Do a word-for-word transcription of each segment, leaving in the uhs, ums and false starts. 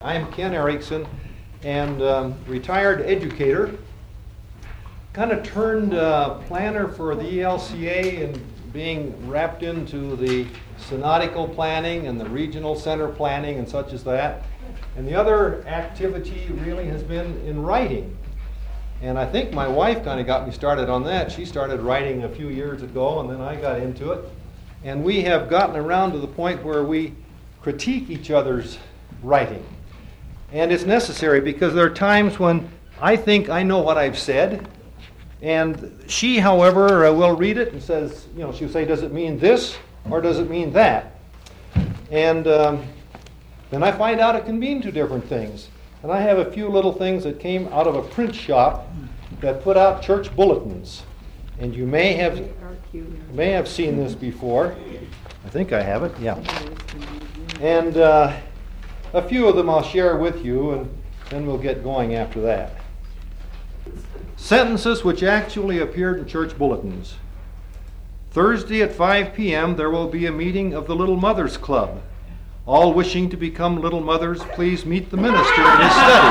I'm Ken Erickson, and um, retired educator. Kind of turned uh, planner for the E L C A and being wrapped into the synodical planning and the regional center planning and such as that. And the other activity really has been in writing. And I think my wife kind of got me started on that. She started writing a few years ago, and then I got into it. And we have gotten around to the point where we critique each other's writing. And it's necessary because there are times when I think I know what I've said, and she, however, uh, will read it and says, you know, she'll say, does it mean this or does it mean that? And um, then I find out it can mean two different things. And I have a few little things that came out of a print shop that put out church bulletins. And you may have you may have seen this before. I think I have it, yeah. And uh, a few of them I'll share with you, and then we'll get going after that. Sentences which actually appeared in church bulletins. Thursday at five p.m. there will be a meeting of the Little Mothers Club. All wishing to become little mothers, please meet the minister in his study.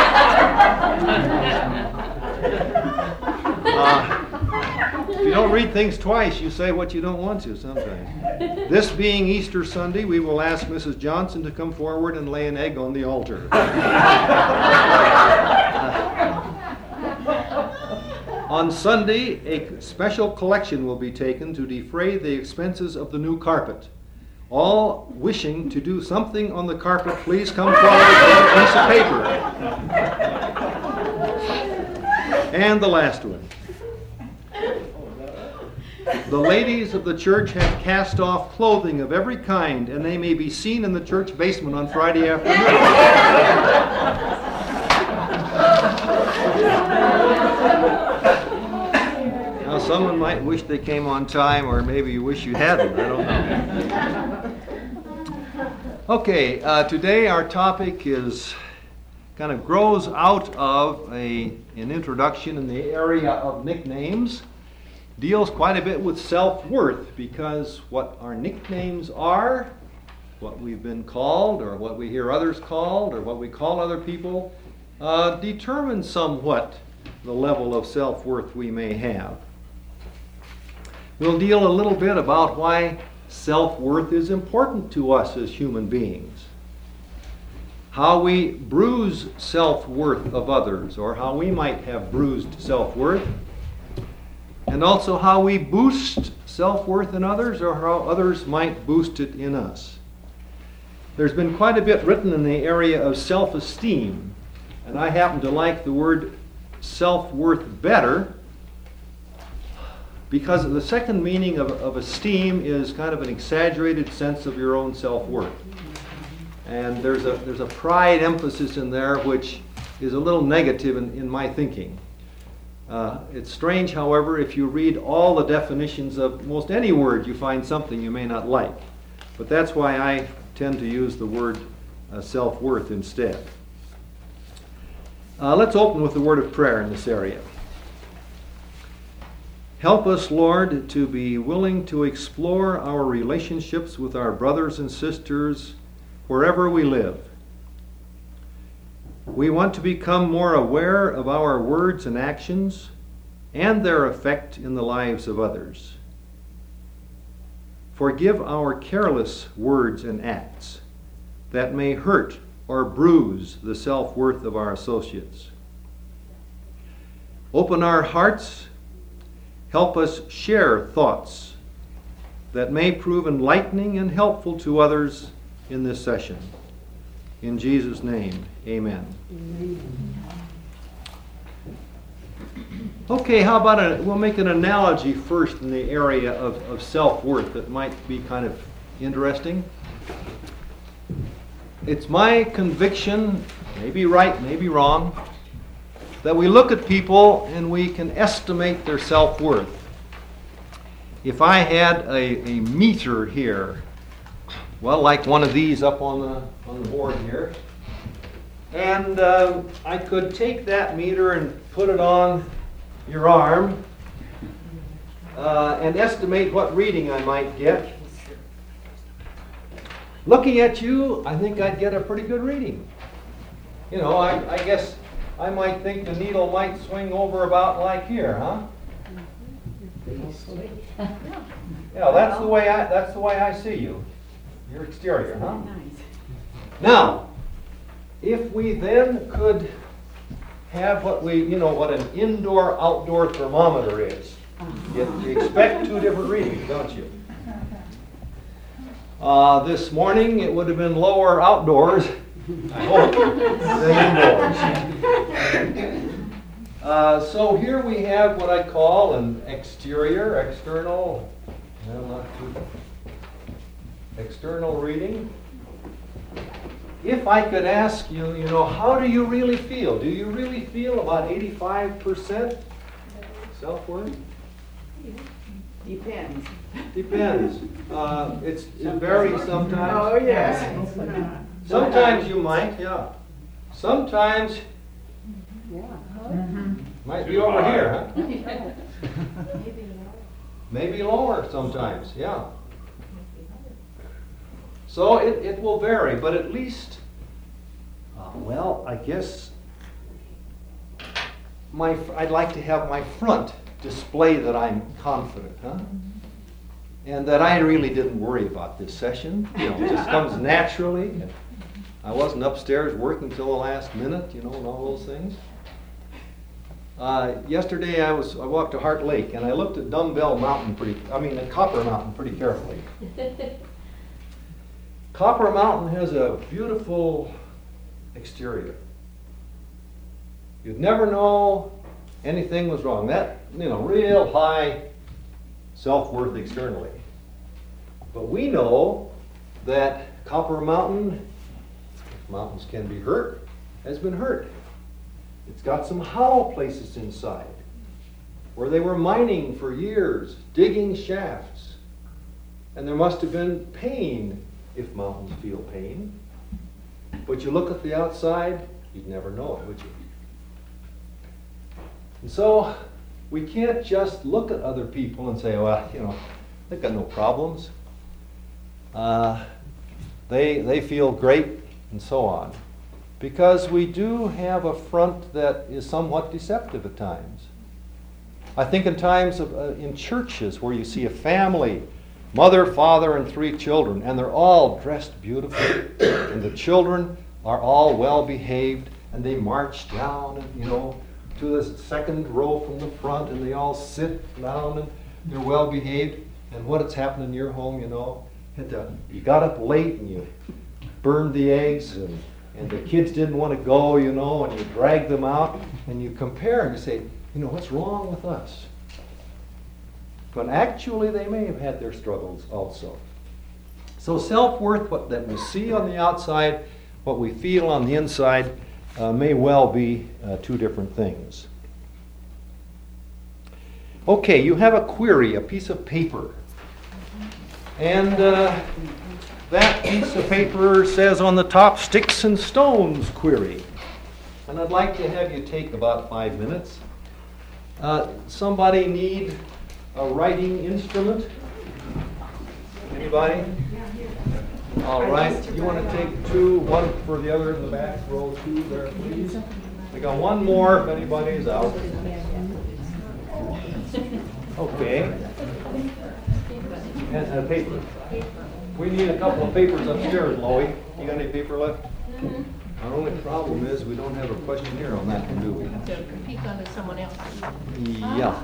uh, if you don't read things twice, you say what you don't want to sometimes. This being Easter Sunday, we will ask Missus Johnson to come forward and lay an egg on the altar. On Sunday, a special collection will be taken to defray the expenses of the new carpet. All wishing to do something on the carpet, please come forward with a piece of paper. And the last one. The ladies of the church have cast off clothing of every kind, and they may be seen in the church basement on Friday afternoon. Now, someone might wish they came on time, or maybe you wish you hadn't. I don't know. Okay, uh, today our topic is kind of grows out of a, an introduction in the area of nicknames. Deals quite a bit with self-worth, because what our nicknames are, what we've been called, or what we hear others called, or what we call other people, uh, determines somewhat the level of self-worth we may have. We'll deal a little bit about why self-worth is important to us as human beings. How we bruise self-worth of others, or how we might have bruised self-worth. And also how we boost self-worth in others, or how others might boost it in us. There's been quite a bit written in the area of self-esteem, and I happen to like the word self-worth better, because the second meaning of, of esteem is kind of an exaggerated sense of your own self-worth. And there's a, there's a pride emphasis in there which is a little negative in, in my thinking. Uh, it's strange, however, if you read all the definitions of most any word, you find something you may not like. But that's why I tend to use the word uh, self-worth instead. Uh, let's open with the word of prayer in this area. Help us, Lord, to be willing to explore our relationships with our brothers and sisters wherever we live. We want to become more aware of our words and actions and their effect in the lives of others. Forgive our careless words and acts that may hurt or bruise the self-worth of our associates. Open our hearts. Help us share thoughts that may prove enlightening and helpful to others in this session. In Jesus' name, amen. Amen. Okay, how about a, we'll make an analogy first in the area of, of self-worth that might be kind of interesting. It's my conviction, maybe right, maybe wrong, that we look at people and we can estimate their self-worth. If I had a, a meter here, well, like one of these up on the on the board here, and uh, I could take that meter and put it on your arm uh, and estimate what reading I might get. Looking at you, I think I'd get a pretty good reading. You know, I, I guess I might think the needle might swing over about like here, huh? Yeah, that's the way I, that's the way I see you. Your exterior, huh? Now, if we then could have what we, you know, what an indoor-outdoor thermometer is. You, you expect two different readings, don't you? Uh, this morning it would have been lower outdoors, I hope, than indoors. Uh, so here we have what I call an exterior, external, no, not too, external reading. If I could ask you, you know, how do you really feel? Do you really feel about eighty-five percent self-worth? Depends. Depends. Uh, it's, it varies sometimes. Oh, yes. Sometimes you might, yeah. Sometimes, Yeah. might be over here, huh? Maybe lower sometimes, yeah. So it, it will vary, but at least, uh, well, I guess my I'd like to have my front display that I'm confident, huh? And that I really didn't worry about this session. You know, it just comes naturally. I wasn't upstairs working till the last minute, you know, and all those things. Uh, yesterday I was I walked to Heart Lake and I looked at Dumbbell Mountain pretty, I mean at Copper Mountain pretty carefully. Copper Mountain has a beautiful exterior. You'd never know anything was wrong. That, you know, real high self-worth externally. But we know that Copper Mountain, if mountains can be hurt, has been hurt. It's got some hollow places inside where they were mining for years, digging shafts. And there must have been pain if mountains feel pain. But you look at the outside, you'd never know it, would you? And so we can't just look at other people and say, well, you know, they've got no problems. Uh, they, they feel great and so on. Because we do have a front that is somewhat deceptive at times. I think in times of, uh, in churches where you see a family, mother, father, and three children, and they're all dressed beautifully, and the children are all well behaved, and they march down, you know, to the second row from the front, and they all sit down, and they're well behaved. And what has happened in your home, you know, you got up late and you burned the eggs, and, and the kids didn't want to go, you know, and you drag them out, and you compare and you say, you know, what's wrong with us? But actually, they may have had their struggles also. So self-worth, what that we see on the outside, what we feel on the inside, uh, may well be uh, two different things. Okay, you have a query, a piece of paper. And uh, that piece of paper says on the top, Sticks and Stones query. And I'd like to have you take about five minutes. Uh, somebody need a writing instrument? Anybody? All right. You want to take two, one for the other in the back, row two there, please. We got one more if anybody's out. Okay. And a paper. We need a couple of papers upstairs, Loie. You got any paper left? Mm-hmm. Our only problem is we don't have a questionnaire on that one, do we? To compete under someone else. Yeah.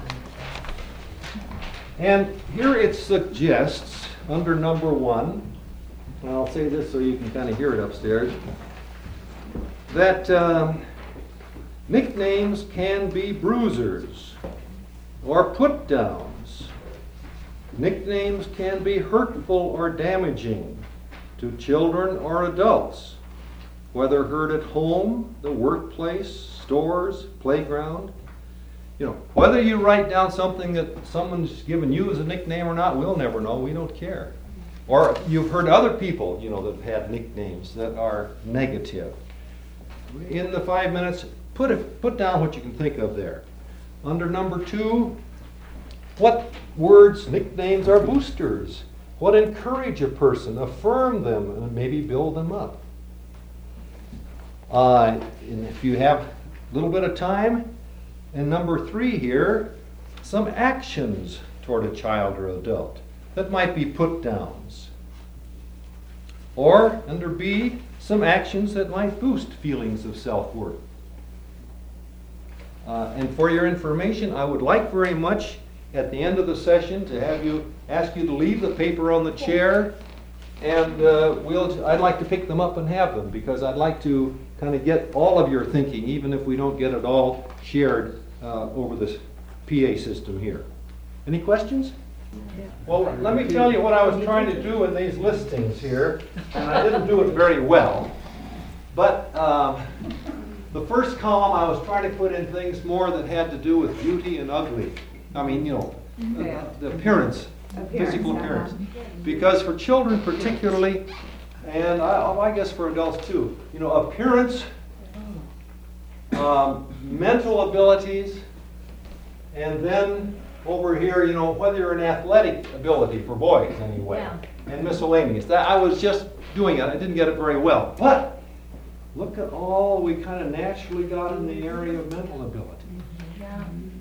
And here it suggests, under number one, and I'll say this so you can kind of hear it upstairs, that um, nicknames can be bruisers or put-downs. Nicknames can be hurtful or damaging to children or adults, whether heard at home, the workplace, stores, playground. You know, whether you write down something that someone's given you as a nickname or not, we'll never know. We don't care. Or you've heard other people, you know, that have had nicknames that are negative. In the five minutes, put it, put down what you can think of there. Under number two, what words, nicknames are boosters? What encourage a person, affirm them, and maybe build them up? Uh, and if you have a little bit of time, and number three here, some actions toward a child or adult that might be put downs. Or under B, some actions that might boost feelings of self-worth. Uh, and for your information, I would like very much at the end of the session to have you, ask you to leave the paper on the chair, and uh, we'll, I'd like to pick them up and have them, because I'd like to kind of get all of your thinking, even if we don't get it all shared uh, over this P A system here. Any questions? Well, let me tell you what I was trying to do in these listings here, and I didn't do it very well. But um, the first column, I was trying to put in things more that had to do with beauty and ugly. I mean, you know, the, the appearance, physical appearance. Because for children particularly, and I, I guess for adults too, you know, appearance, um, mental abilities, and then over here, you know, whether you're an athletic ability for boys anyway, Yeah. and miscellaneous. That I was just doing it. I didn't get it very well. But look at all we kind of naturally got in the area of mental ability. Yeah.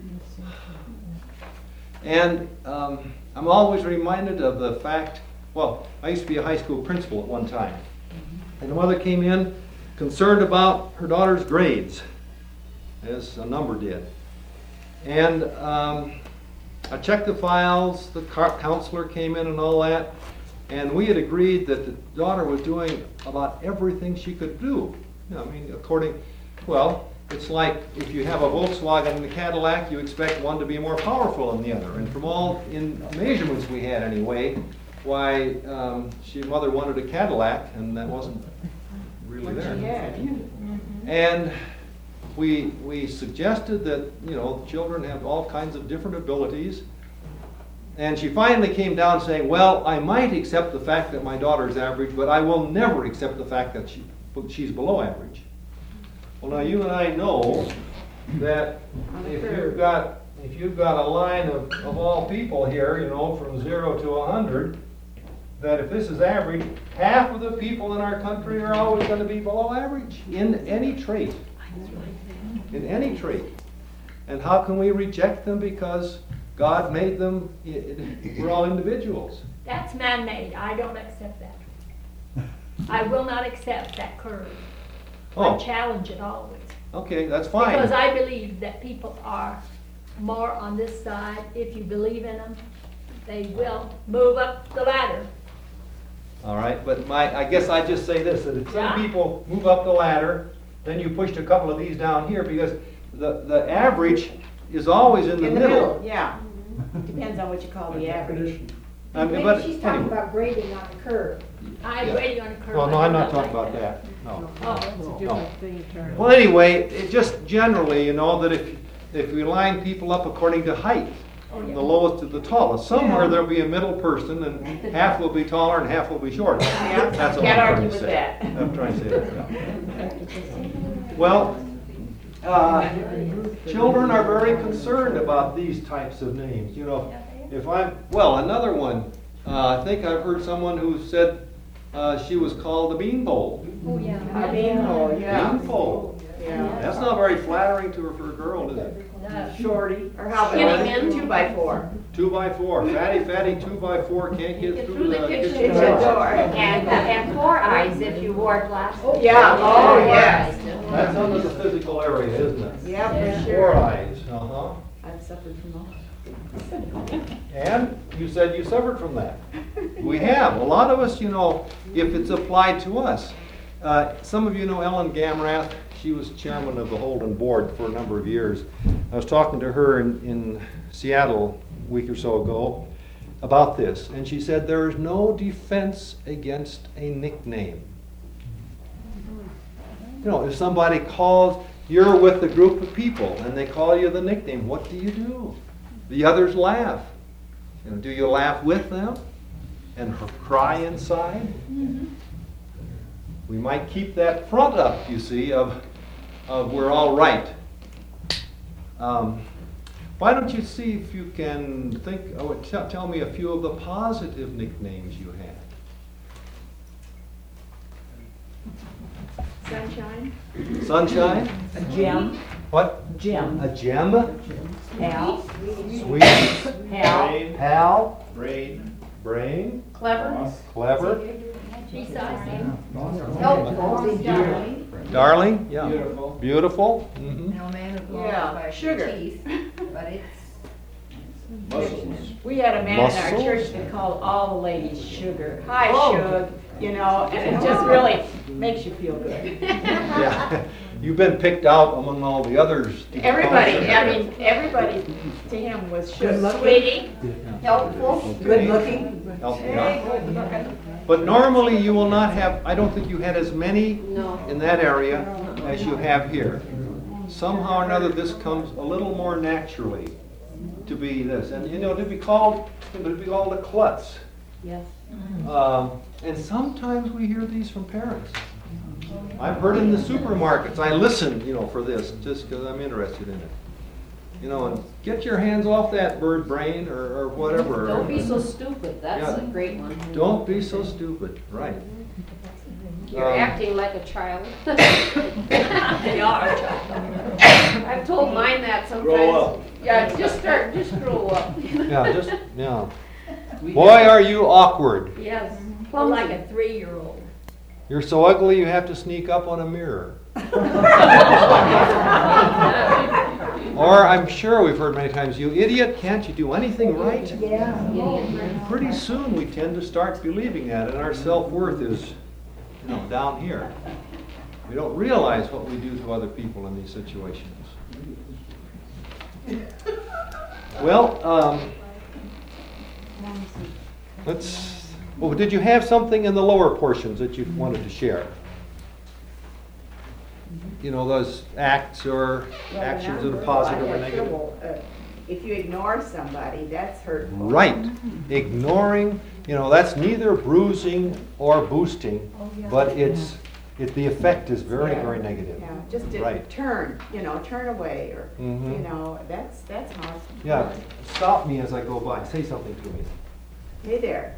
And um, I'm always reminded of the fact, well, I used to be a high school principal at one time. And the mother came in concerned about her daughter's grades, as a number did. And um, I checked the files, the counselor came in and all that, and we had agreed that the daughter was doing about everything she could do. You know, I mean, according, well, it's like if you have a Volkswagen and a Cadillac, you expect one to be more powerful than the other. And from all in measurements we had anyway, why um, she mother wanted a Cadillac, and that wasn't really there. And we we suggested that, you know, children have all kinds of different abilities. And she finally came down saying, well, I might accept the fact that my daughter is average, but I will never accept the fact that she, she's below average. Well, now you and I know that if you've got if you've got a line of, of all people here, you know, from zero to a hundred, that if this is average, half of the people in our country are always going to be below average in any trait. In any trait. And how can we reject them because God made them, we're all individuals. That's man-made. I don't accept that. I will not accept that curve. I Oh, challenge it always. okay, that's fine. Because I believe that people are more on this side. If you believe in them, they will move up the ladder. All right, but my, I guess I just say this, that if some Yeah. people move up the ladder, then you pushed a couple of these down here, because the, the average is always in the In the middle. middle, yeah. Depends on what you call the average. I mean, Maybe but she's talking anyway. about grading on the curve. I'm Yeah. waiting on a curve. Well, no, I I'm do not talking like about that, no. Oh, That's a different thing, Charlie. Well, anyway, it just generally, you know, that if, if we line people up according to height, Oh, yeah. the lowest to the tallest, somewhere there'll be a middle person, and half will be taller and half will be shorter. Yeah, That's all can't I'm argue trying to with say. that. I'm trying to say that, yeah. Well, uh, children are very concerned about these types of names, you know. If I'm, well, another one, uh, I think I've heard someone who said uh, she was called a beanpole. Oh, yeah. A beanpole, yeah. Beanpole. Yeah. That's not very flattering to her for a girl, is it? No. Shorty, or how Skinny about men. two by four? Two by four, fatty, fatty, two by four, can't get through the kitchen kitchen door. door. And, and four eyes if you wore glasses. Yeah, oh, yes. That's under the physical area, isn't it? Yeah, for Four sure. eyes, uh-huh. I've suffered from all. And you said you suffered from that. We have. A lot of us, you know, if it's applied to us. Uh, some of you know Ellen Gamrath. She was chairman of the Holden Board for a number of years. I was talking to her in, in Seattle a week or so ago about this. And she said there is no defense against a nickname. You know, if somebody calls, you're with a group of people and they call you the nickname, what do you do? The others laugh. You know, do you laugh with them and cry inside? Mm-hmm. We might keep that front up, you see, of, of we're all right. Um, why don't you see if you can think, oh, t- tell me a few of the positive nicknames you had. Sunshine? Sunshine? A gem, What? gem, A gem? Hal, Sweet? Hal, Hal? Brain, Brain? Clever. Clever? Decisive. Helpful. Darling? Yeah. beautiful. Beautiful? Mhm. No man of Yeah, by sugar. teeth, but it's Muscles. We had a man in our Muscles? church that called all the ladies sugar. Hi, Oh. Shug, you know, and it just really makes you feel good. Yeah. You've been picked out among all the others. to be Everybody, called I sugar. mean, everybody to him was Good Shug. looking. Sweetie. Helpful. good looking. Help me Hey, out. good looking. But normally you will not have, I don't think you had as many No. in that area as you have here. Somehow or another, this comes a little more naturally to be this. And you know, to be called, to be called a klutz. Yes. Um, and sometimes we hear these from parents. I've heard in the supermarkets. I listen, you know, for this just because I'm interested in it. You know, and get your hands off that bird brain or, or whatever. Don't be so stupid, that's Yeah. a great one. Don't be so stupid. Right. You're Um, acting like a child. They are. I've told mine that sometimes. Grow up. Yeah, just start, just grow up. Yeah, just yeah. Boy, are you awkward. Yes. Well, like a three-year-old. You're so ugly you have to sneak up on a mirror. Or I'm sure we've heard many times, you idiot, can't you do anything right? Yeah. And pretty soon we tend to start believing that, and our self-worth is, you know, down here. We don't realize what we do to other people in these situations. Well, um, let's, well, did you have something in the lower portions that you wanted to share? You know, those acts or actions that are positive or negative? If you ignore somebody, that's hurtful. Right. Ignoring, you know, that's neither bruising or boosting, but it's, it, the effect is very, Yeah. very negative. Yeah, just to Right. turn, you know, turn away or, Mhm. you know, that's, that's hard. Yeah, stop me as I go by, say something to me. Hey there.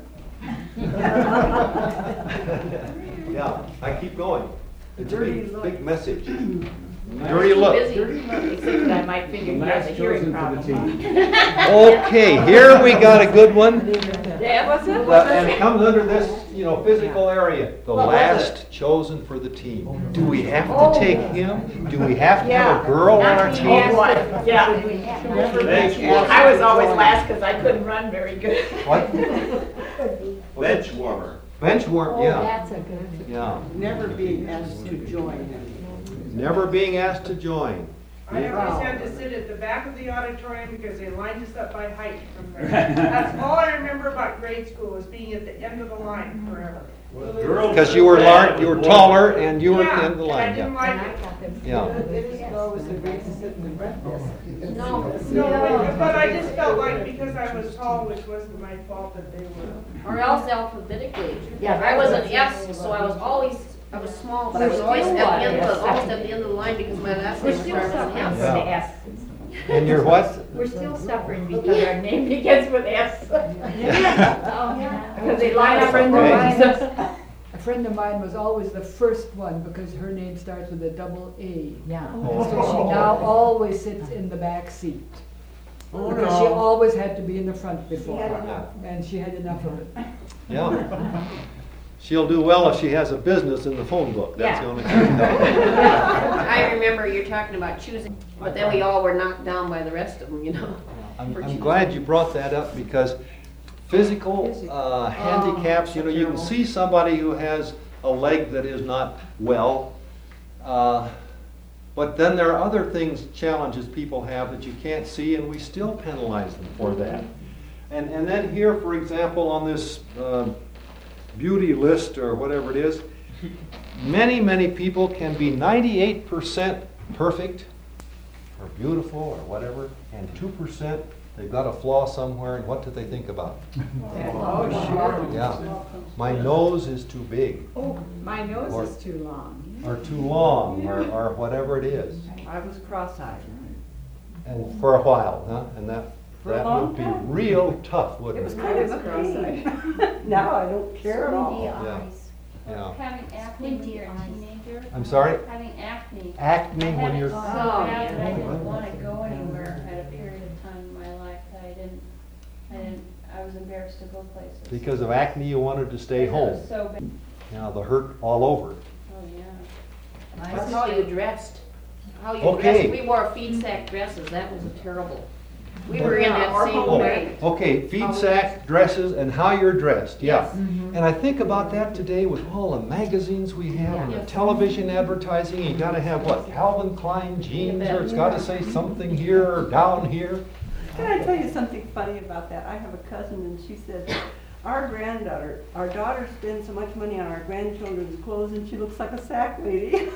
Yeah, I keep going. It's a Dirty big, look. big message. Too Dirty look. busy. Except that I might figure he has a hearing problem. Okay, here we got a good one. Yeah, what's it? Well, and it comes under this, you know, physical area. The What was last chosen for the team. Do we have to take him? Do we have to have a girl on our Oh, team? boy, yeah. Bench warmer. I was always last because I couldn't run very good. What? Bench warmer. Bench warm, Oh, yeah, that's a good. yeah. Never being asked to join. Never being asked to join. I always had to sit at the back of the auditorium because they lined us up by height from there. That's all I remember about grade school, was being at the end of the line forever. Because you were lar, you were taller and you were Yeah, in the and I line, didn't yeah. like it. Yeah. No. No, but I just felt like because I was tall, which wasn't my fault that they were. Or else alphabetically. Yeah, I was an S, so I was always, I was small, but I was always at the end, of- almost at the end of the line because my last We're name still started suffering with an with S. the S. And you're what? We're still suffering because our name begins with S. Yeah. Because they line up in the Okay. lines. A friend of mine was always the first one because her name starts with a double A. Yeah. So she now always sits in the back seat. Because she always had to be in the front before. And she had enough of it. Yeah. She'll do well if she has a business in the phone book, that's the Yeah. only thing. I remember you're talking about choosing, but then we all were knocked down by the rest of them, you know? I'm, I'm glad you brought that up because physical uh, handicaps, you know, you can see somebody who has a leg that is not well, uh, but then there are other things, challenges people have that you can't see, and we still penalize them for that. And, and then here, for example, on this uh, beauty list or whatever it is, many, many people can be ninety-eight percent perfect or beautiful or whatever, and two percent they've got a flaw somewhere, and what do they think about? Oh, sure. Yeah, my nose is too big, Oh, my nose Or- is too long. or too long, or, or whatever it is. I was cross-eyed. And for a while, huh? And that, For a that long would be time. real tough, It wouldn't was it? kind of a cross-eyed. Now I don't care at all. Yeah, yeah. Having acne when you're a teenager cancer, I'm sorry? having acne. Acne I when had it you're, so Oh, bad that I yeah. didn't want to go anywhere at a period of time in my life that I didn't, I didn't, I was embarrassed to go places. because of acne, you wanted to stay Because it home. was so bad. Now, the hurt all over. Oh, yeah. That's how you dressed. How you Okay. dressed. We wore feed sack dresses. That was terrible. We were in that same way. Okay, feed sack, dresses, and how you're dressed, yeah. And I think about that today with all the magazines we have and the Yes. television advertising. You gotta have what, Calvin Klein jeans, or it's gotta say something here or down here. Can I tell you something funny about that? I have a cousin and she said, our granddaughter, our daughter spends so much money on our grandchildren's clothes and she looks like a sack lady.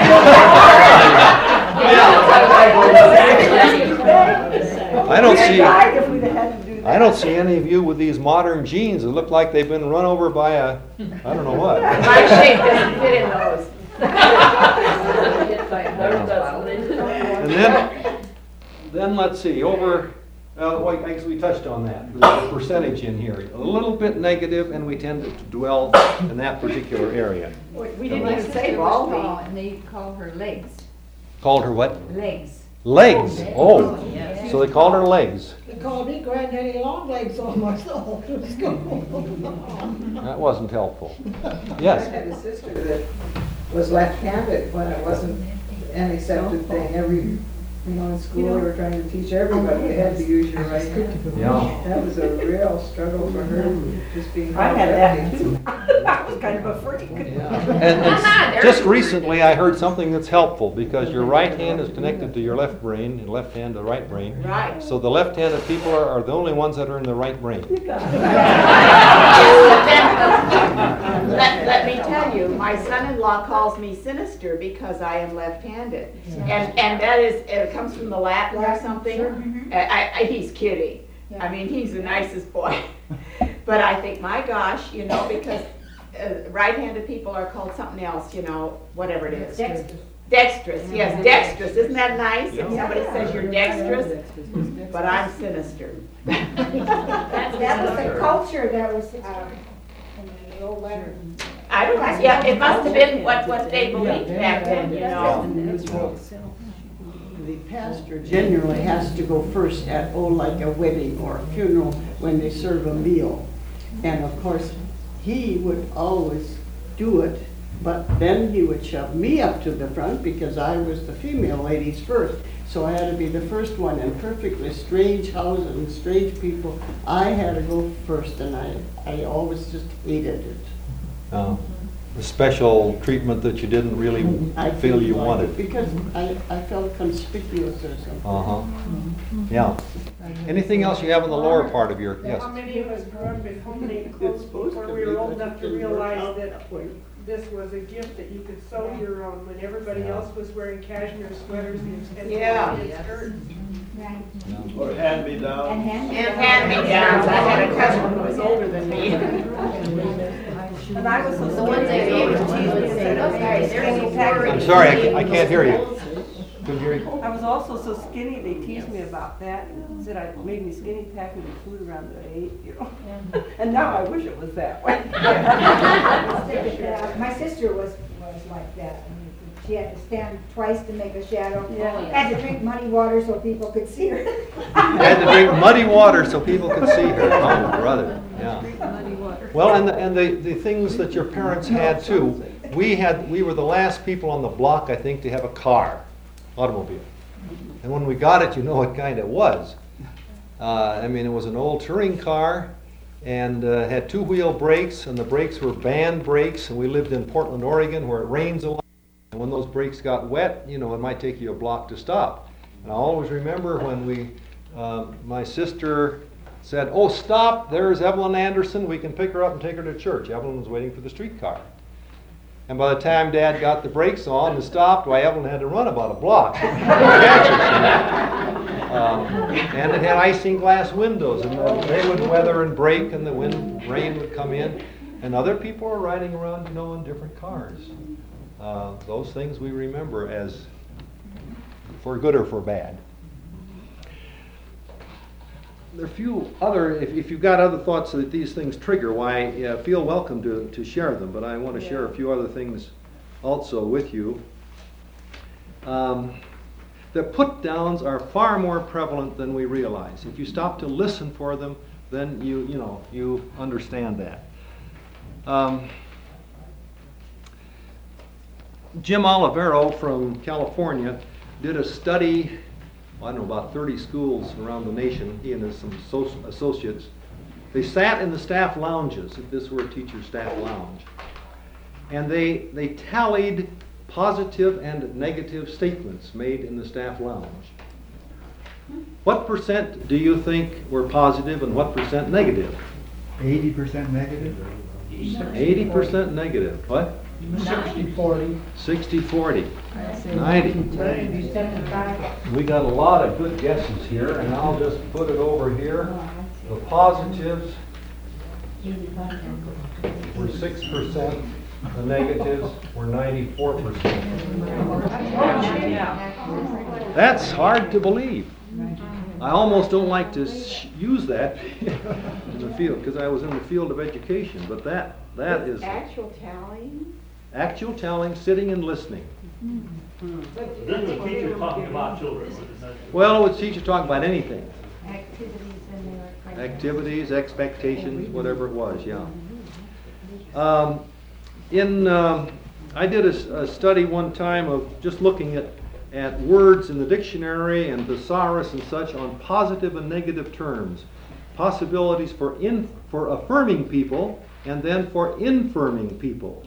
I don't see, Died if we'd have had to do that. I don't see any of you with these modern jeans that look like they've been run over by a, I don't know what. My shape doesn't fit in those. And then, then let's see, over, uh, well, I guess we touched on that, the percentage in here. A little bit negative, and we tend to dwell in that particular area. We didn't My even say sister was Baldy. tall, and they called her legs, Called her what? legs. Legs, oh, so they called her legs. They called me Granddaddy Longlegs on myself to school. That wasn't helpful. I Yes, had a sister that was left-handed when it wasn't an accepted thing. Every, you know, in school, they were trying to teach everybody you had to use your right hand. yeah. That was a real struggle for her, just being. I had that too. I was kind of a freak. And, and just recently, I heard something that's helpful, because your right hand is connected to your left brain, and left hand to right brain. Right. So the left-handed people are, are the only ones that are in the right brain. Let, let me tell you, my son-in-law calls me sinister because I am left-handed. And, and that is, it comes from the Latin or something. I, I, he's kidding. I mean, he's the nicest boy. But I think, my gosh, you know, because uh, right-handed people are called something else, you know, whatever it is. Dexterous. Dexterous, yes, dexterous. Isn't that nice? If somebody says you're dexterous, but I'm sinister. That was the culture that was, um, in the old letter. I don't know, yeah, it must have been what, what they believed back then, you know. The pastor generally has to go first at, oh, like a wedding or a funeral when they serve a meal. And of course, he would always do it, but then he would shove me up to the front because I was the female ladies first. So I had to be the first one, in perfectly strange houses and strange people. I had to go first, and I, I always just hated it. Uh, The special treatment that you didn't really I feel didn't you like wanted. it Because I, I felt conspicuous or something. Uh-huh. Yeah. Anything else you have in the lower part of your, yes? How many of us grew up in homemade It's clothes supposed before to we be, were old but enough it to didn't work realize out that that way. this was a gift that you could sew your own when everybody Yeah. else was wearing cashmere sweaters and expensive Yeah. knitted skirts? Right. Or hand me down. And hand. And hand-me-downs, I had a cousin who was older than me. And I was so The ones they gave it to you and say, those guys, they're so worried. I'm sorry, I ca- I can't hear you. Couldn't hear you. I was also so skinny, they teased me about that, said I made me skinny packing the food around that I ate, you know. And now I wish it was that way. Uh, My sister was, was like that. I mean, she had to stand twice to make a shadow. Yeah. Had to drink muddy water so people could see her. Had to drink muddy water so people could see her. Oh, brother, yeah. Well, and the, and the, the things that your parents had too. We had, we were the last people on the block, I think, to have a car, automobile. And when we got it, you know what kind it was. Uh, I mean, it was an old touring car, and uh, had two-wheel brakes, and the brakes were band brakes, and we lived in Portland, Oregon, where it rains a lot. And when those brakes got wet, you know, it might take you a block to stop. And I always remember when we, um, my sister said, "Oh, stop, there's Evelyn Anderson, we can pick her up and take her to church." Evelyn was waiting for the streetcar. And by the time Dad got the brakes on and stopped, why, Evelyn had to run about a block. um, and it had isinglass windows, and they would weather and break, and the wind, rain would come in. And other people are riding around, you know, in different cars. Uh, those things we remember as for good or for bad. There are a few other, if, if you've got other thoughts that these things trigger, why, uh, feel welcome to, to share them, but I want to share a few other things also with you. Um, the put-downs are far more prevalent than we realize. If you stop to listen for them, then you, you know, you understand that. Um, Jim Olivero from California did a study, I don't know, about thirty schools around the nation, he and his some so- associates. They sat in the staff lounges, if this were a teacher staff lounge, and they, they tallied positive and negative statements made in the staff lounge. What percent do you think were positive and what percent negative? Eighty percent negative? eighty percent negative. What? Sixty forty. sixty forty. I say ninety. seventy-five. We got a lot of good guesses here, and I'll just put it over here. The positives were six percent, the negatives were ninety-four percent. That's hard to believe. I almost don't like to sh- use that in the field, because I was in the field of education, but that, that is Actual tallying? actual telling, sitting and listening. Then the teacher talking about children. Well, it's teacher talking about anything. Activities in there. Activities, expectations, whatever it was, yeah. Um, in, um, I did a, s- a study one time of just looking at, at words in the dictionary and thesaurus and such on positive and negative terms. Possibilities for in, for affirming people and then for infirming people.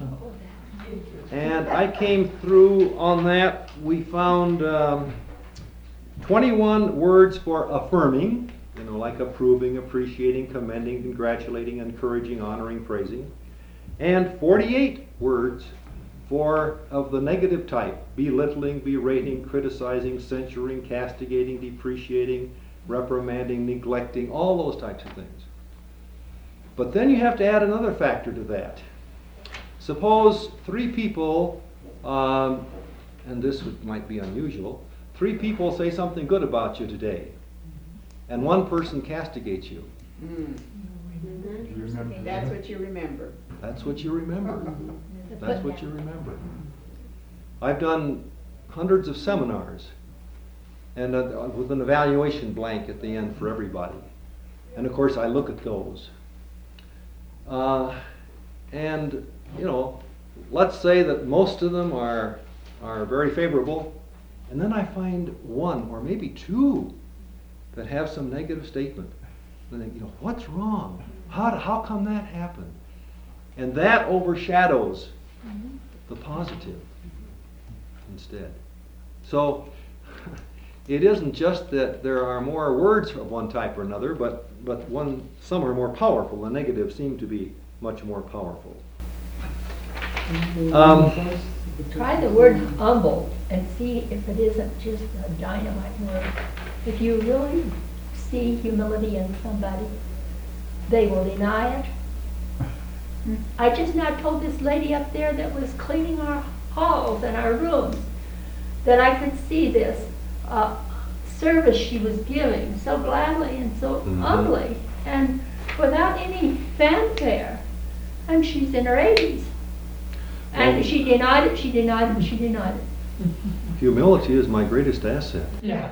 And I came through on that. We found um, twenty-one words for affirming, you know, like approving, appreciating, commending, congratulating, encouraging, honoring, praising, and forty-eight words for of the negative type: belittling, berating, criticizing, censuring, castigating, depreciating, reprimanding, neglecting, all those types of things. But then you have to add another factor to that. Suppose three people, um, and this would, might be unusual, three people say something good about you today, and one person castigates you. Mm. Do you remember That's that? what you remember. That's what you remember. That's what you remember. I've done hundreds of seminars, and uh, with an evaluation blank at the end for everybody. And of course, I look at those. Uh, and, you know, let's say that most of them are, are very favorable, and then I find one or maybe two that have some negative statement. And then, you know, what's wrong? How, how come that happened? And that overshadows the positive instead. So it isn't just that there are more words of one type or another, but, but one, some are more powerful. The negatives seem to be much more powerful. Um, Try the word humble and see if it isn't just a dynamite word. If you really see humility in somebody, they will deny it. I just now told this lady up there that was cleaning our halls and our rooms that I could see this uh, service she was giving so gladly and so Mhm. humbly and without any fanfare. And she's in her eighties. And Well- she denied it, she denied it, she denied it. Humility is my greatest asset.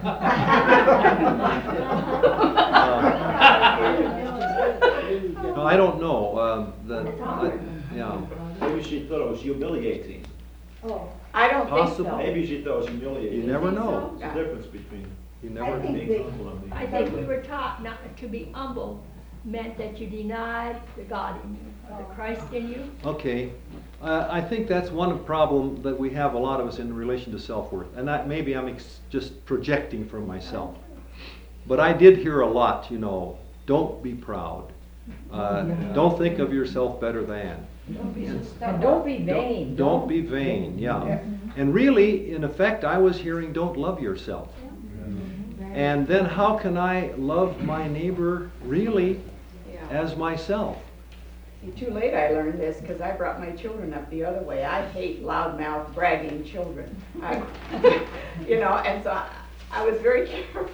No, I don't know. Um, that, I, yeah, Maybe she thought it was humiliating. I don't think Possible. so. Maybe she thought it was humiliating. you never know. There's a difference between You never I think know. being humble and being. I think we were taught not to be humble meant that you denied the God in you, or the Christ in you. Okay, uh, I think that's one problem that we have, a lot of us, in relation to self-worth. And that maybe I'm ex- just projecting from myself. But I did hear a lot, you know, don't be proud. Uh, don't think of yourself better than. And don't be vain. Don't be vain, yeah. And really, in effect, I was hearing don't love yourself. And then how can I love my neighbor really Yeah. as myself? Too late I learned this because I brought my children up the other way. I hate loudmouth bragging children. I, you know, and so I, I was very careful.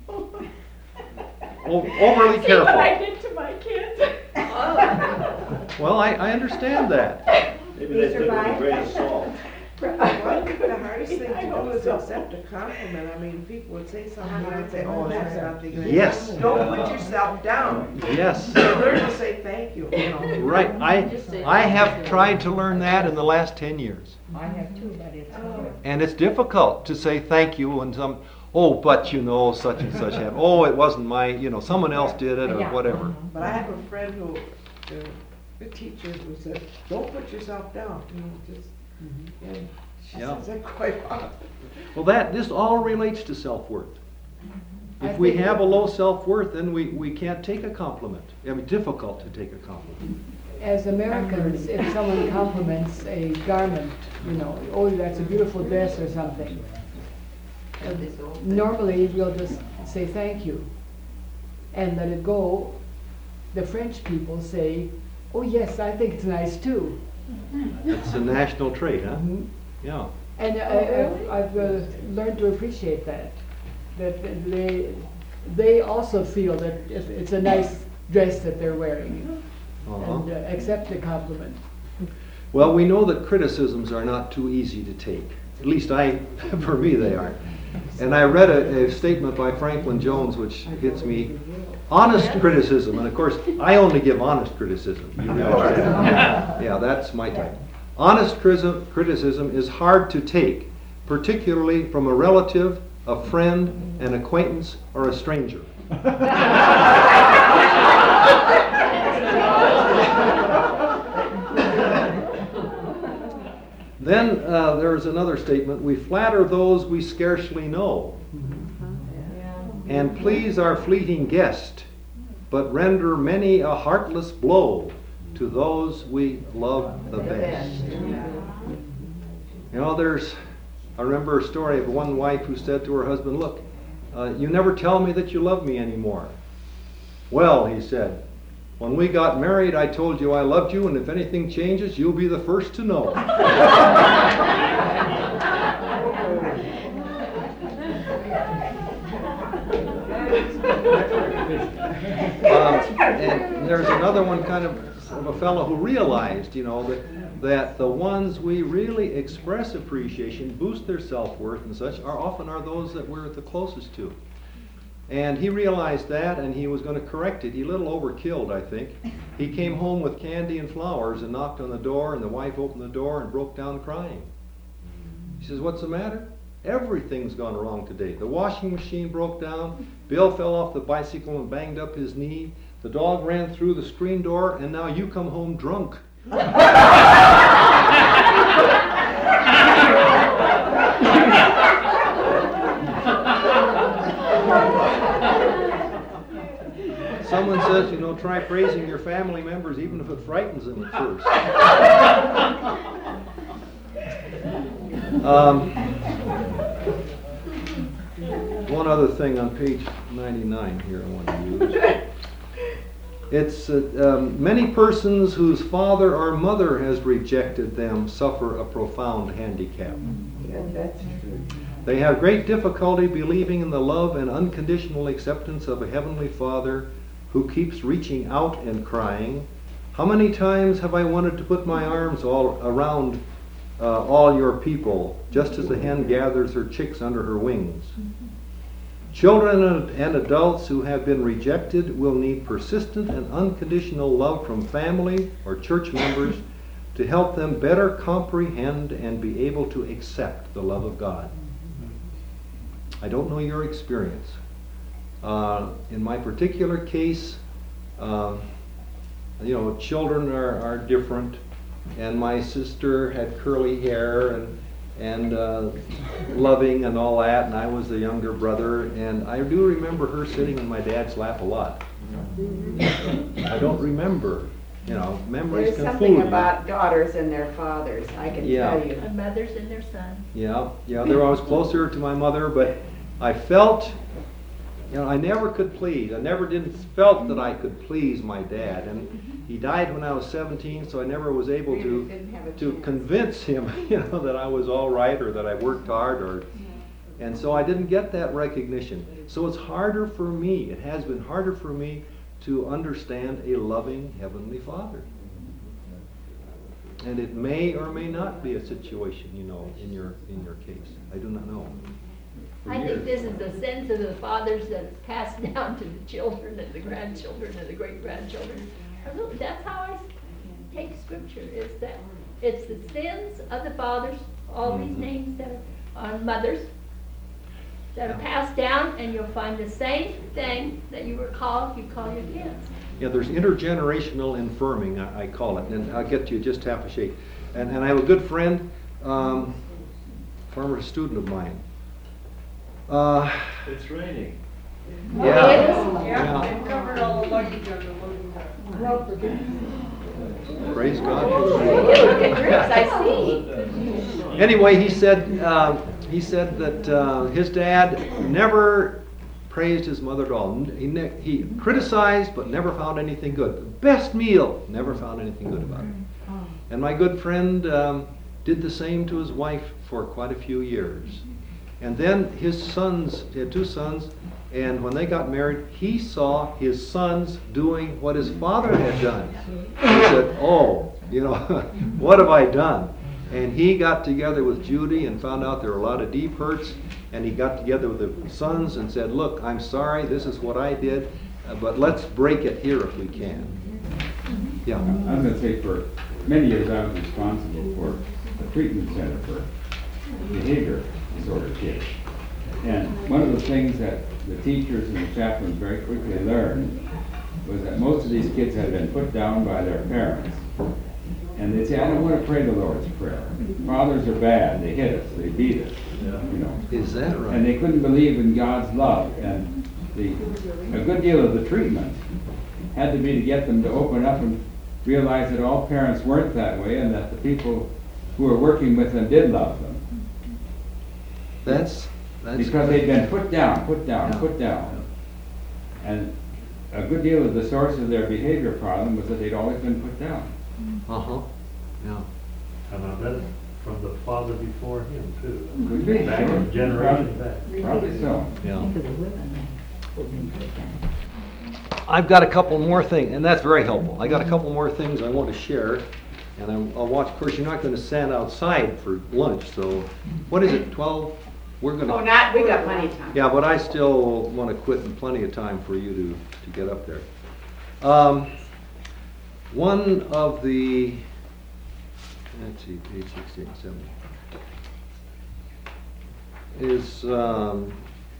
O- Overly See what I careful. did to my kids? Well, I, I understand that. Maybe they took it with a grain of salt. Well, I think the hardest thing to do is accept a compliment. I mean, people would say something and I'd say, oh, that's nothing. And Yes. don't put yourself down. Yes. Learn to say thank you, you know. Right. I, I have tried to learn that in the last ten years. I have too, but it's hard. And it's difficult to say thank you when some, oh, but you know, such and such happened. Oh, it wasn't my, you know, someone else did it or Yeah. whatever. But I have a friend who, uh, a teacher who said, don't put yourself down, you know, just, and she Yeah. says that quite often. Well, that, this all relates to self-worth. If we have a low self-worth, then we, we can't take a compliment. I mean, difficult to take a compliment. As Americans, if someone compliments a garment, you know, oh, that's a beautiful dress or something, normally we'll just say thank you and let it go. The French people say, oh yes, I think it's nice too. It's a national trait, huh? Mhm. Yeah. And I, I've, I've uh, learned to appreciate that, that they, they also feel that it's it's a nice dress that they're wearing Uh-huh. and uh, accept the compliment. Well, we know that criticisms are not too easy to take. At least I, for me, they aren't. And I read a, a statement by Franklin Jones which hits me. Honest criticism, and of course, I only give honest criticism. You realize that? Yeah, that's my type. Honest criticism, criticism is hard to take, particularly from a relative, a friend, an acquaintance, or a stranger. Then uh, there's another statement, we flatter those we scarcely know, and please our fleeting guest, but render many a heartless blow to those we love the best. You know, there's, I remember a story of one wife who said to her husband, look, uh, you never tell me that you love me anymore. Well, he said, when we got married, I told you I loved you, and if anything changes, you'll be the first to know. um, and there's another one kind of, of a fellow who realized, you know, that, that the ones we really express appreciation, boost their self-worth and such, are often are those that we're the closest to. And he realized that, and he was going to correct it. He a little overkilled, I think. He came home with candy and flowers and knocked on the door, and the wife opened the door and broke down crying. He says, what's the matter? Everything's gone wrong today. The washing machine broke down, Bill fell off the bicycle and banged up his knee, the dog ran through the screen door, and now you come home drunk. Someone says, you know, try praising your family members even if it frightens them at first. um, one other thing on page ninety-nine here I want to use. It's uh, um, many persons whose father or mother has rejected them suffer a profound handicap. Yeah, that's true. They have great difficulty believing in the love and unconditional acceptance of a Heavenly Father who keeps reaching out and crying, how many times have I wanted to put my arms all around uh, all your people, just as the hen gathers her chicks under her wings. Children and adults who have been rejected will need persistent and unconditional love from family or church members to help them better comprehend and be able to accept the love of God. I don't know your experience. Uh, in my particular case, uh, you know, children are, are different, and my sister had curly hair and and uh, loving and all that, and I was the younger brother, and I do remember her sitting in my dad's lap a lot. I don't remember, you know, memories There's can something fool you. about daughters and their fathers, I can Yeah. tell you. And mothers and their sons. Yeah, yeah, they were always closer to my mother, but I felt, you know, I never could please. I never did felt that I could please my dad, and he died when I was seventeen, so I never was able Really to didn't have a to chance. convince him, you know, that I was all right or that I worked hard, or, and so I didn't get that recognition. So it's harder for me. It has been harder for me to understand a loving Heavenly Father. And it may or may not be a situation, you know, in your, in your case. I do not know. I think this is the sins of the fathers that is passed down to the children and the grandchildren and the great-grandchildren. I really- That's how I take scripture, is that it's the sins of the fathers, all these names that are on mothers, that are passed down, and you'll find the same thing that you were called, you call your kids. Yeah, there's intergenerational infirming, I, I call it, and I'll get to you just half a shake. And, and I have a good friend, um, former student of mine. Uh, It's raining. yeah, Yeah, yeah, they covered all the luggage on the loading dock. praise Hey, God. look at Bruce, I see. Anyway, he said, uh, he said that uh, his dad never praised his mother at all. He, ne- he criticized, but never found anything good. The best meal, never found anything good about it. And my good friend um, did the same to his wife for quite a few years. And then his sons, he had two sons, and when they got married, he saw his sons doing what his father had done. He said, oh, you know, what have I done? And he got together with Judy and found out there were a lot of deep hurts. And he got together with the sons and said, look, I'm sorry, this is what I did, uh, but let's break it here if we can. Yeah. I was going to say, for many years I was responsible for a treatment center for behavior disorder kids. And one of the things that the teachers and the chaplains very quickly learned was that most of these kids had been put down by their parents. And they'd say, I don't want to pray the Lord's Prayer. Fathers are bad, they hit us, they beat us, you know. Is that right? And they couldn't believe in God's love. And the, a good deal of the treatment had to be to get them to open up and realize that all parents weren't that way and that the people who were working with them did love them. That's, that's Because they'd been put down, put down, Yeah. put down. And a good deal of the source of their behavior problem was that they'd always been put down. Uh-huh, yeah. And I bet from the father before him too. Could be, Back sure. a generation back. Probably so. Yeah. I've got a couple more things, and that's very helpful. I got a couple more things I want to share, and I'm- I'll watch. Of course, you're not going to stand outside for lunch, so what is it, twelve? We're going to. Oh, not, we got plenty of time. Yeah, but I still want to quit in plenty of time for you to, to get up there. Um, one of the, let's see, page sixty-eight, seventy, is um,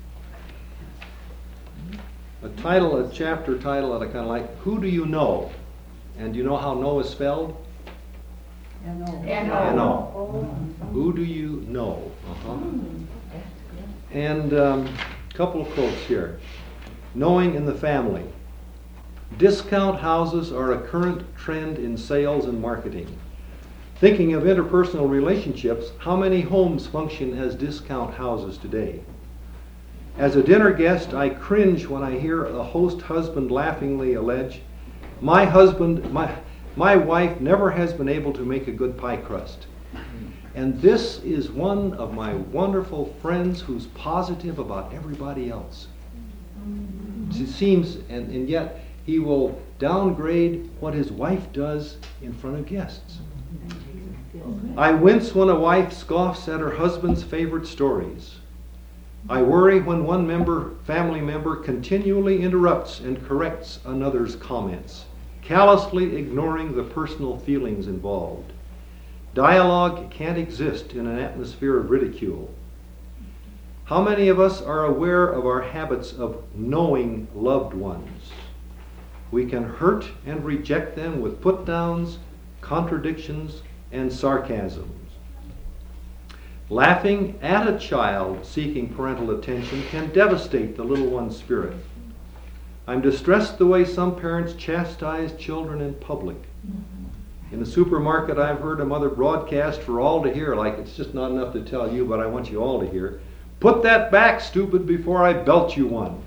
a title, a chapter title that I kind of like, Who Do You Know? And do you know how know is spelled? And N-O. Who do you know? Uh-huh. And a um, couple of quotes here. Knowing in the family. Discount houses are a current trend in sales and marketing. Thinking of interpersonal relationships, how many homes function as discount houses today? As a dinner guest, I cringe when I hear a host husband laughingly allege, my husband, my, my wife never has been able to make a good pie crust. And this is one of my wonderful friends who's positive about everybody else. It seems, and, and yet he will downgrade what his wife does in front of guests. I wince when a wife scoffs at her husband's favorite stories. I worry when one member, family member continually interrupts and corrects another's comments, callously ignoring the personal feelings involved. Dialogue can't exist in an atmosphere of ridicule. How many of us are aware of our habits of knowing loved ones? We can hurt and reject them with put-downs, contradictions, and sarcasms. Laughing at a child seeking parental attention can devastate the little one's spirit. I'm distressed the way some parents chastise children in public. In the supermarket, I've heard a mother broadcast for all to hear, like it's just not enough to tell you, but I want you all to hear. Put that back, stupid, before I belt you one.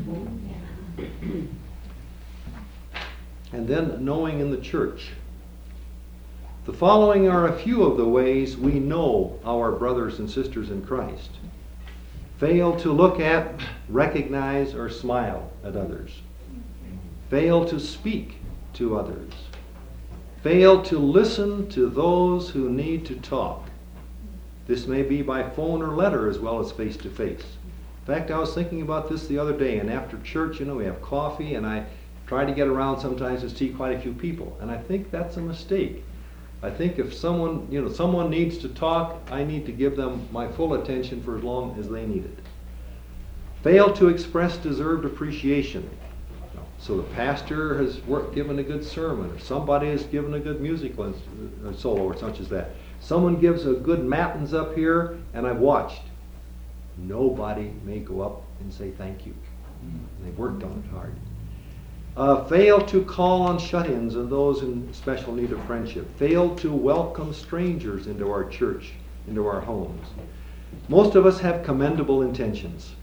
And then knowing in the church. The following are a few of the ways we know our brothers and sisters in Christ. Fail to look at, recognize, or smile at others. Fail to speak to others. Fail to listen to those who need to talk. This may be by phone or letter as well as face to face. In fact, I was thinking about this the other day, and after church, you know, we have coffee, and I try to get around sometimes to see quite a few people, and I think that's a mistake. I think if someone, you know, someone needs to talk, I need to give them my full attention for as long as they need it. Fail to express deserved appreciation. So the pastor has worked, given a good sermon, or somebody has given a good musical ins- uh, solo, or such as that. Someone gives a good matins up here, and I've watched. Nobody may go up and say thank you. They've worked on it hard. Uh, fail to call on shut-ins and those in special need of friendship. Fail to welcome strangers into our church, into our homes. Most of us have commendable intentions.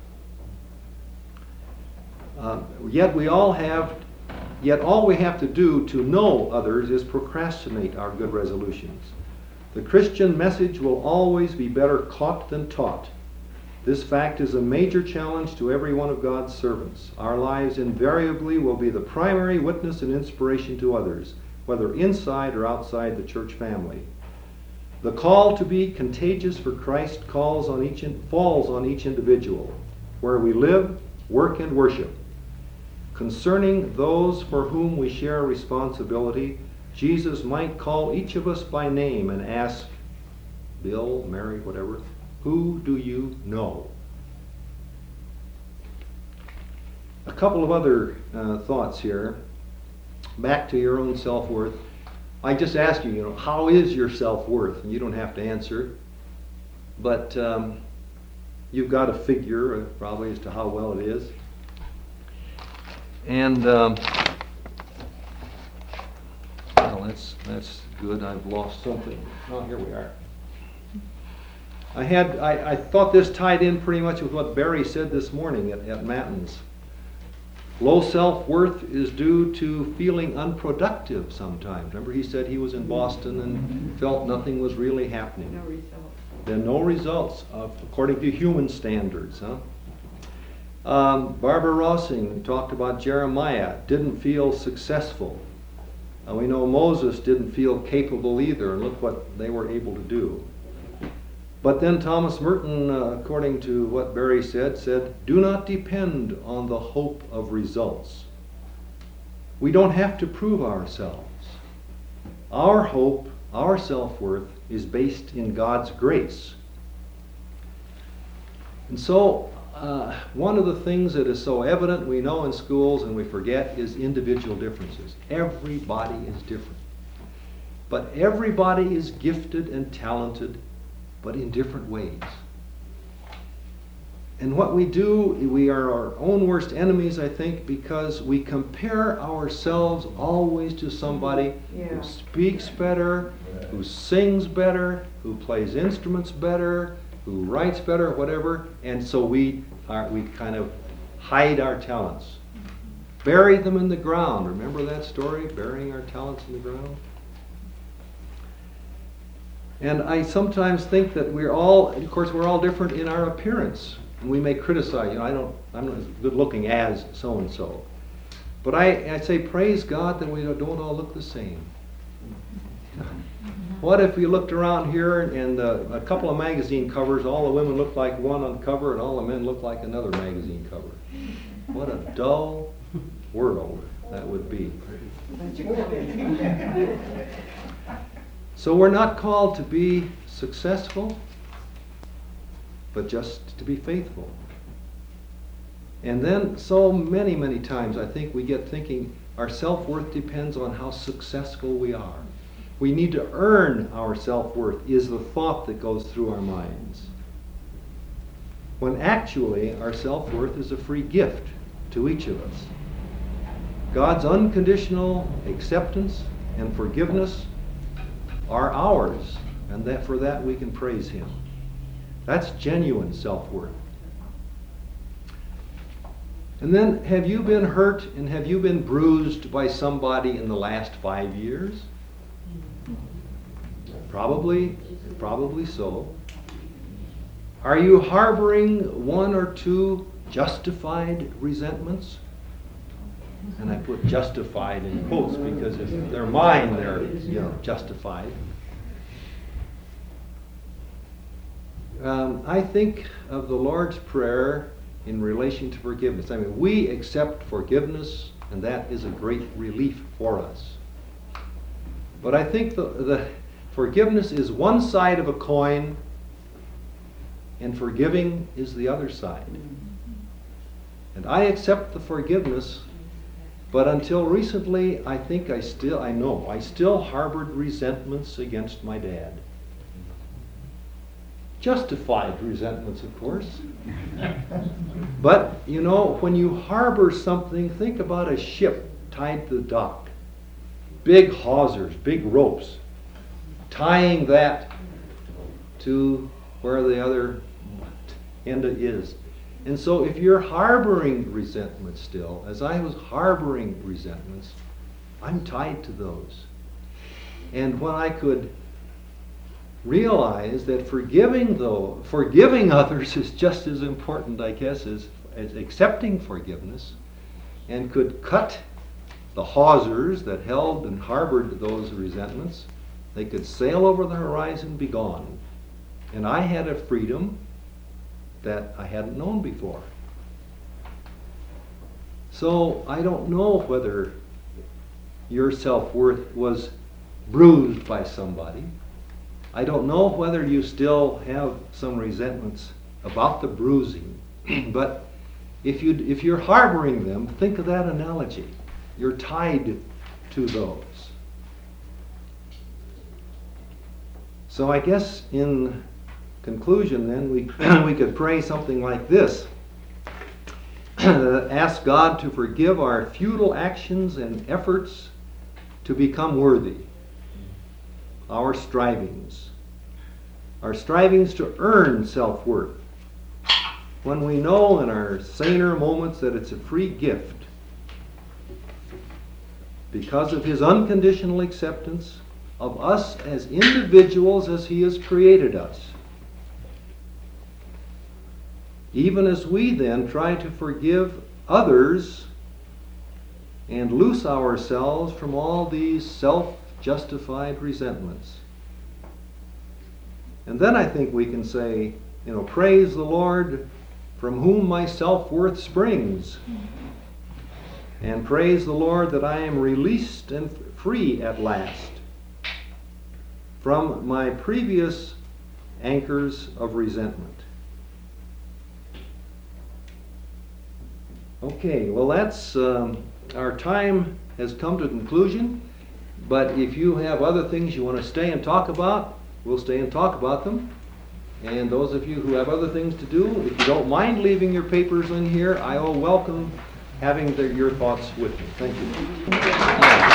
Uh, yet we all have, yet all we have to do to know others is procrastinate our good resolutions. The Christian message will always be better caught than taught. This fact is a major challenge to every one of God's servants. Our lives invariably will be the primary witness and inspiration to others, whether inside or outside the church family. The call to be contagious for Christ calls on each in, falls on each individual, where we live, work, and worship. Concerning those for whom we share responsibility, Jesus might call each of us by name and ask, Bill, Mary, whatever, who do you know? A couple of other uh, thoughts here. Back to your own self-worth. I just asked you, you know, how is your self-worth? And you don't have to answer. But um, you've got a figure uh, probably as to how well it is. And um, well, that's that's good. I've lost something. Oh, here we are. I had I, I thought this tied in pretty much with what Barry said this morning at, at Matins. Low self-worth is due to feeling unproductive sometimes. Remember he said he was in Boston and felt nothing was really happening. No results. There are no results of, according to human standards. Huh? Um, Barbara Rossing talked about Jeremiah, didn't feel successful. And we know Moses didn't feel capable either, and look what they were able to do. But then Thomas Merton, uh, according to what Barry said, said, do not depend on the hope of results. We don't have to prove ourselves. Our hope, our self-worth, is based in God's grace. And so, uh, one of the things that is so evident we know in schools and we forget is individual differences. Everybody is different. But everybody is gifted and talented, but in different ways. And what we do, we are our own worst enemies, I think, because we compare ourselves always to somebody Yeah. who speaks better, who sings better, who plays instruments better, who writes better, whatever, and so we are, we kind of hide our talents. Bury them in the ground. Remember that story, burying our talents in the ground? And I sometimes think that we're all, of course, we're all different in our appearance. And we may criticize, you know, I don't, I'm not as good looking as so-and-so. But I, I say, praise God that we don't all look the same. What if we looked around here and uh, a couple of magazine covers, all the women look like one on cover and all the men look like another magazine cover? What a dull world that would be. So we're not called to be successful, but just to be faithful. And then so many, many times I think we get thinking our self-worth depends on how successful we are. We need to earn our self-worth is the thought that goes through our minds. When actually our self-worth is a free gift to each of us. God's unconditional acceptance and forgiveness are ours, and that for that we can praise Him. That's genuine self-worth. And then, have you been hurt and have you been bruised by somebody in the last five years? Probably, probably so. Are you harboring one or two justified resentments? And I put justified in quotes because if they're mine, they're, you know, justified. Um, I think of the Lord's Prayer in relation to forgiveness. I mean, we accept forgiveness, and that is a great relief for us. But I think the, the forgiveness is one side of a coin, and forgiving is the other side. And I accept the forgiveness, but until recently, I think I still, I know, I still harbored resentments against my dad. Justified resentments, of course. But, you know, when you harbor something, think about a ship tied to the dock. Big hawsers, big ropes, tying that to where the other end is. And so if you're harboring resentment still, as I was harboring resentments, I'm tied to those. And when I could realize that forgiving though forgiving others is just as important, I guess, as, as accepting forgiveness, and could cut the hawsers that held and harbored those resentments, they could sail over the horizon, be gone. And I had a freedom that I hadn't known before. So I don't know whether your self-worth was bruised by somebody. I don't know whether you still have some resentments about the bruising, but if, you, if you're harboring them, think of that analogy. You're tied to those. So I guess in conclusion then, we, we could pray something like this. Ask God to forgive our futile actions and efforts to become worthy. Our strivings. Our strivings to earn self-worth. When we know in our saner moments that it's a free gift because of His unconditional acceptance of us as individuals as He has created us. Even as we then try to forgive others and loose ourselves from all these self-justified resentments. And then I think we can say, you know, praise the Lord from whom my self-worth springs. And praise the Lord that I am released and free at last from my previous anchors of resentment. Okay, well that's, um, our time has come to conclusion, but if you have other things you want to stay and talk about, we'll stay and talk about them. And those of you who have other things to do, if you don't mind leaving your papers in here, I will welcome having the, your thoughts with me. Thank you.